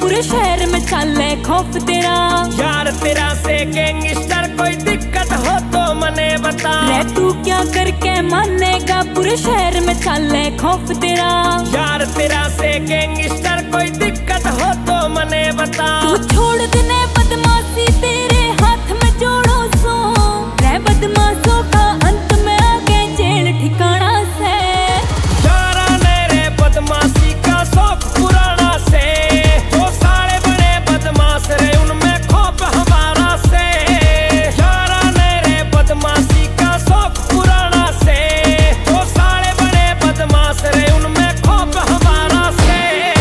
पूरे शहर में चले खौफ तेरा। यार तेरा से गैंगस्टर कोई दिक्कत हो तो मने बता। रे तू क्या करके मानेगा, पूरे शहर में चले खौफ तेरा। यार तेरा से गैंगस्टर कोई दिक्कत हो तो मने बता। तू छोड़ देने बदमाशी, तेरे हाथ में जोड़ो सो। रे बदमाशों का अंत में आगे जेल ठिकाना से। यारा ने रे बदमाशी का शौक पुराना से, जो साले बड़े बदमाश रे उनमें खौफ हमारा से। यारा ने रे बदमाशी का शौक पुराना से, जो साले बड़े बदमाश रे उनमें खौफ हमारा से।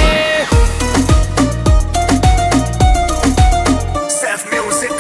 Seth Music।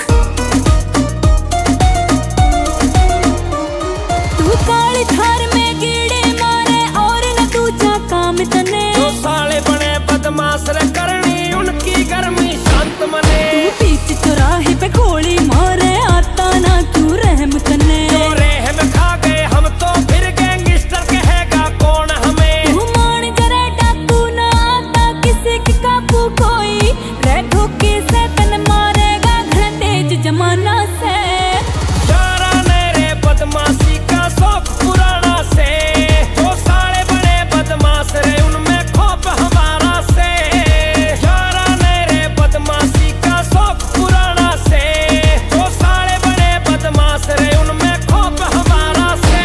तू काली थार में कीड़े मारे और न दूजा काम तने। जो साले बड़े बदमाश रे करनी उनकी गर्मी शांत मने। तू बीच चौराहे पे गोली मारे, आता ना क्यों रहम तने। जो रहम खा गए हम तो फिर गैंगस्टर कहेगा कौन हमें। तू मान जरा डाकू ना आता किसी के काबू कोई। रे धोखे से तन मारेगा घर तेज जमाना से। यारा ने रे बदमाशी का शौक पुराना से, जो साले बड़े बदमाश रे उनमें खौफ हमारा से। यारा ने रे बदमाशी का शौक पुराना से, जो साले बड़े बदमाश रे उनमें खौफ हमारा से।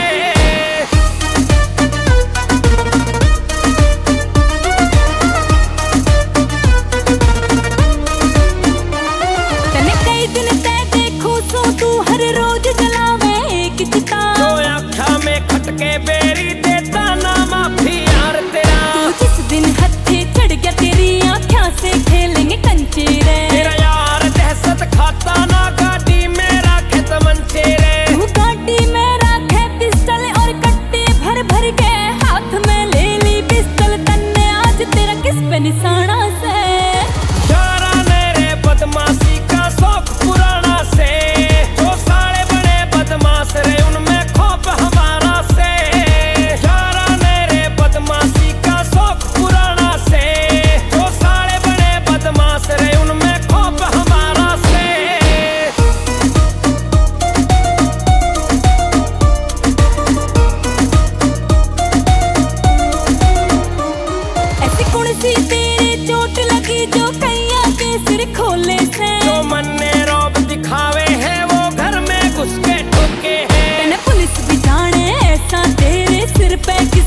तने कई दिन ते देखो सो तू हर रोज जलावे एक चिता। जो आँखा में खटके बेरी देता ना माफी यार तेरा। तू जिस दिन हत्थे चढ़ गया तेरी आँखों से खेलेंगे कंचे रे। तेरा यार दहशत खाता ना गाड़ी में राखे तमंचे रे। तू गाड़ी में रखे पिस्टल और कट्टे भर भर के, हाथ में ले ली पिस्टल तन्ने आज तेरा किस पे निशाना से। यारा ने रे बदमाशी का शौक पुराना से, जो साले बड़े बदमाश रे उनमें खौफ हमारा से। यारा ने रे बदमाशी का शौक पुराना से, जो साले बड़े बदमाश रे उनमें खौफ हमारा से। ऐसी कौन सी तेरे चोट लगी जो कैया के सिर खोले से। जो मन ने रौब दिखावे हैं वो घर में घुस के ठोके हैं। तने पुलिस भी जाने ऐसा तेरे सिर पे